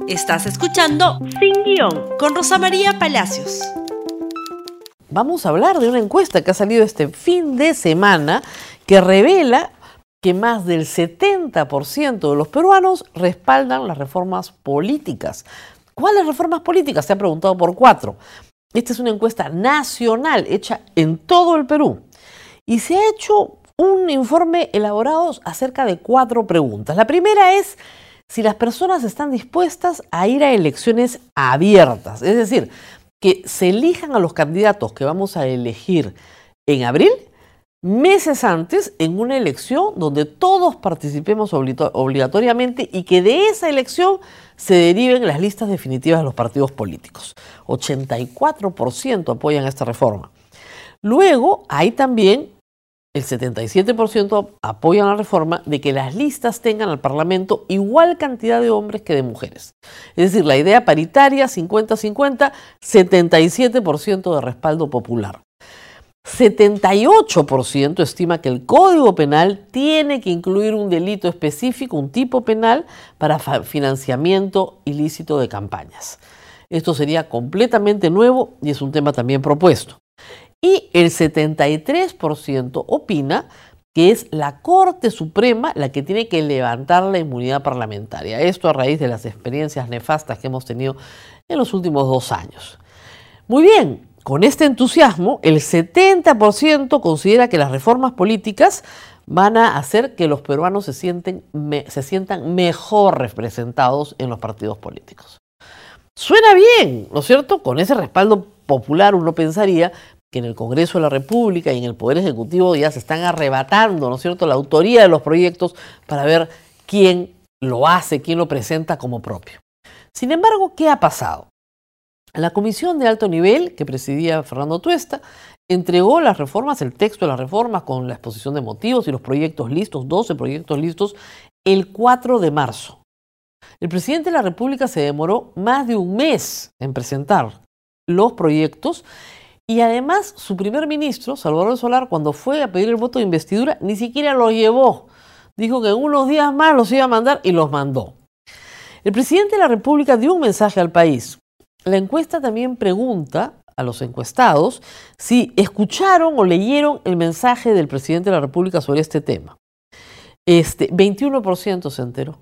Estás escuchando Sin Guión con Rosa María Palacios. Vamos a hablar de una encuesta que ha salido este fin de semana que revela que más del 70% de los peruanos respaldan las reformas políticas. ¿Cuáles reformas políticas? Se ha preguntado por 4. Esta es una encuesta nacional hecha en todo el Perú. Y se ha hecho un informe elaborado acerca de 4 preguntas. La primera es si las personas están dispuestas a ir a elecciones abiertas, es decir, que se elijan a los candidatos que vamos a elegir en abril, meses antes, en una elección donde todos participemos obligatoriamente y que de esa elección se deriven las listas definitivas de los partidos políticos. 84% apoyan esta reforma. Luego hay también el 77% apoyan la reforma de que las listas tengan al Parlamento igual cantidad de hombres que de mujeres. Es decir, la idea paritaria, 50-50, 77% de respaldo popular. 78% estima que el Código Penal tiene que incluir un delito específico, un tipo penal, para financiamiento ilícito de campañas. Esto sería completamente nuevo y es un tema también propuesto. Y el 73% opina que es la Corte Suprema la que tiene que levantar la inmunidad parlamentaria. Esto a raíz de las experiencias nefastas que hemos tenido en los últimos 2 años. Muy bien, con este entusiasmo, el 70% considera que las reformas políticas van a hacer que los peruanos se sientan mejor representados en los partidos políticos. Suena bien, ¿no es cierto? Con ese respaldo popular uno pensaría que en el Congreso de la República y en el Poder Ejecutivo ya se están arrebatando, ¿no es cierto?, la autoría de los proyectos para ver quién lo hace, quién lo presenta como propio. Sin embargo, ¿qué ha pasado? La comisión de alto nivel que presidía Fernando Tuesta entregó las reformas, el texto de las reformas con la exposición de motivos y los proyectos listos, 12 proyectos listos, el 4 de marzo. El presidente de la República se demoró más de un mes en presentar los proyectos. Y además, su primer ministro, Salvador Solar, cuando fue a pedir el voto de investidura, ni siquiera lo llevó. Dijo que en unos días más los iba a mandar y los mandó. El presidente de la República dio un mensaje al país. La encuesta también pregunta a los encuestados si escucharon o leyeron el mensaje del presidente de la República sobre este tema. 21% se enteró.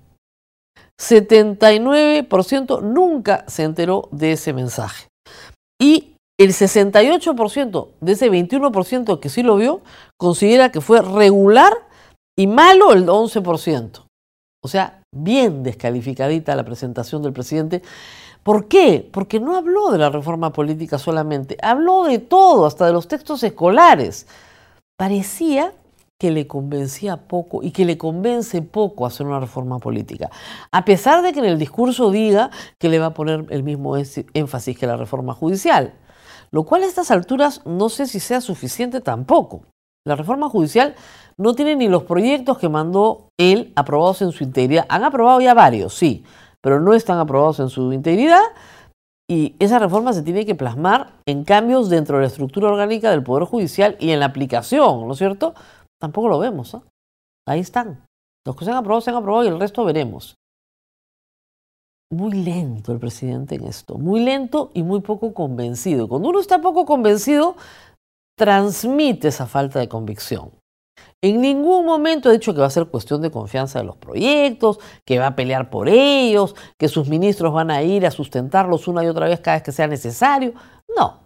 79% nunca se enteró de ese mensaje. Y el 68% de ese 21% que sí lo vio considera que fue regular y malo el 11%. O sea, bien descalificadita la presentación del presidente. ¿Por qué? Porque no habló de la reforma política solamente, habló de todo, hasta de los textos escolares. Parecía que le convencía poco y que le convence poco hacer una reforma política, a pesar de que en el discurso diga que le va a poner el mismo énfasis que la reforma judicial. Lo cual a estas alturas no sé si sea suficiente tampoco. La reforma judicial no tiene ni los proyectos que mandó él aprobados en su integridad. Han aprobado ya varios, sí, pero no están aprobados en su integridad y esa reforma se tiene que plasmar en cambios dentro de la estructura orgánica del Poder Judicial y en la aplicación, ¿no es cierto? Tampoco lo vemos, ¿eh? Ahí están. Los que se han aprobado y el resto veremos. Muy lento el presidente en esto, muy lento y muy poco convencido. Cuando uno está poco convencido, transmite esa falta de convicción. En ningún momento ha dicho que va a ser cuestión de confianza de los proyectos, que va a pelear por ellos, que sus ministros van a ir a sustentarlos una y otra vez cada vez que sea necesario. No.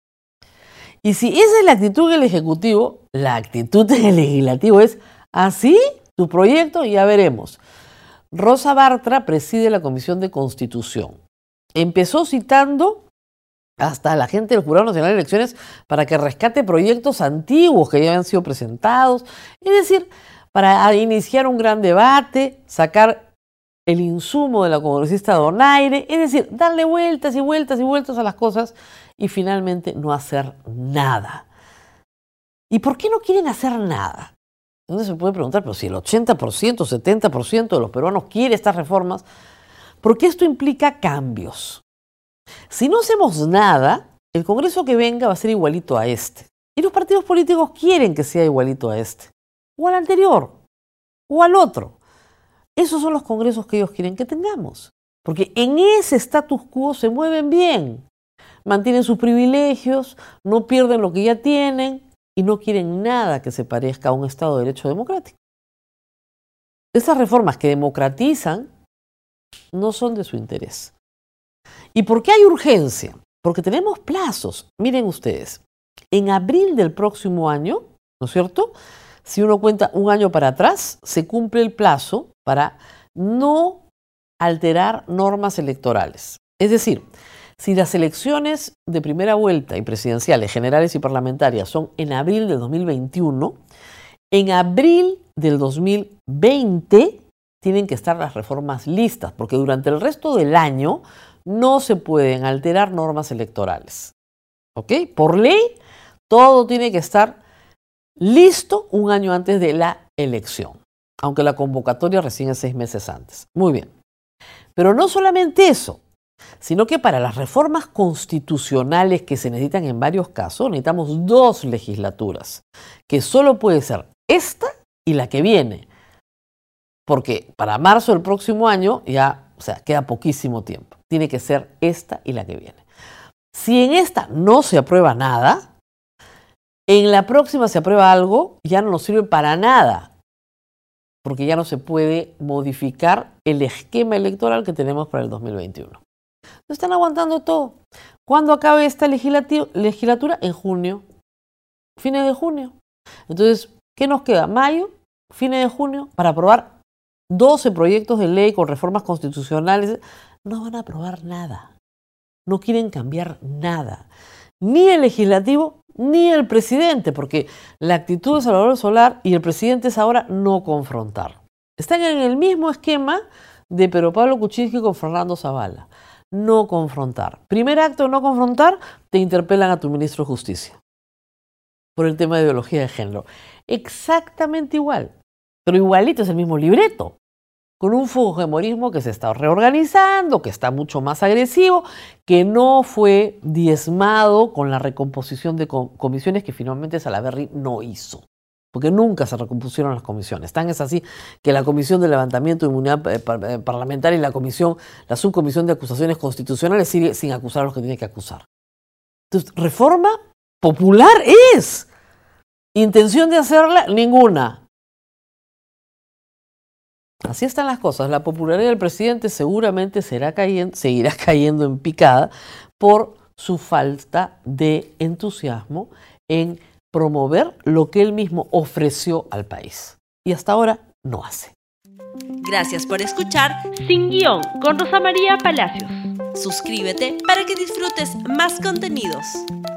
Y si esa es la actitud del Ejecutivo, la actitud del Legislativo es así, tu proyecto, ya veremos. Rosa Bartra preside la Comisión de Constitución. Empezó citando hasta a la gente del Jurado Nacional de Elecciones para que rescate proyectos antiguos que ya habían sido presentados. Es decir, para iniciar un gran debate, sacar el insumo de la congresista Donaire, es decir, darle vueltas y vueltas y vueltas a las cosas y finalmente no hacer nada. ¿Y por qué no quieren hacer nada? Entonces se puede preguntar, pero si el 80%, 70% de los peruanos quiere estas reformas, ¿por qué esto implica cambios? Si no hacemos nada, el Congreso que venga va a ser igualito a este. Y los partidos políticos quieren que sea igualito a este, o al anterior, o al otro. Esos son los congresos que ellos quieren que tengamos. Porque en ese status quo se mueven bien. Mantienen sus privilegios, no pierden lo que ya tienen y no quieren nada que se parezca a un Estado de Derecho democrático. Esas reformas que democratizan no son de su interés. ¿Y por qué hay urgencia? Porque tenemos plazos. Miren ustedes, en abril del próximo año, ¿no es cierto? Si uno cuenta un año para atrás, se cumple el plazo para no alterar normas electorales. Es decir, si las elecciones de primera vuelta y presidenciales, generales y parlamentarias son en abril del 2021, en abril del 2020 tienen que estar las reformas listas, porque durante el resto del año no se pueden alterar normas electorales. ¿Ok? Por ley, todo tiene que estar listo un año antes de la elección, aunque la convocatoria recién es 6 meses antes. Muy bien. Pero no solamente eso, sino que para las reformas constitucionales que se necesitan en varios casos, necesitamos 2 legislaturas, que solo puede ser esta y la que viene, porque para marzo del próximo año ya, queda poquísimo tiempo. Tiene que ser esta y la que viene. Si en esta no se aprueba nada, en la próxima se aprueba algo, ya no nos sirve para nada, porque ya no se puede modificar el esquema electoral que tenemos para el 2021. No están aguantando todo. ¿Cuándo acabe esta legislatura? En junio, fines de junio. Entonces, ¿qué nos queda? Mayo, fines de junio, para aprobar 12 proyectos de ley con reformas constitucionales. No van a aprobar nada. No quieren cambiar nada. Ni el legislativo, ni el presidente, porque la actitud de Salvador Solar y el presidente es ahora no confrontar. Están en el mismo esquema de Pedro Pablo Kuczynski con Fernando Zavala. No confrontar. Primer acto de no confrontar, te interpelan a tu ministro de Justicia por el tema de ideología de género. Exactamente igual, pero igualito, es el mismo libreto, con un fujimorismo que se está reorganizando, que está mucho más agresivo, que no fue diezmado con la recomposición de comisiones que finalmente Salaverry no hizo. Porque nunca se recompusieron las comisiones. Tan es así que la Comisión de Levantamiento de Inmunidad Parlamentaria y la Subcomisión de Acusaciones Constitucionales sigue sin acusar a los que tiene que acusar. Entonces, reforma popular es. Intención de hacerla, ninguna. Así están las cosas. La popularidad del presidente seguramente seguirá cayendo en picada por su falta de entusiasmo en promover lo que él mismo ofreció al país. Y hasta ahora no hace. Gracias por escuchar Sin Guión con Rosa María Palacios. Suscríbete para que disfrutes más contenidos.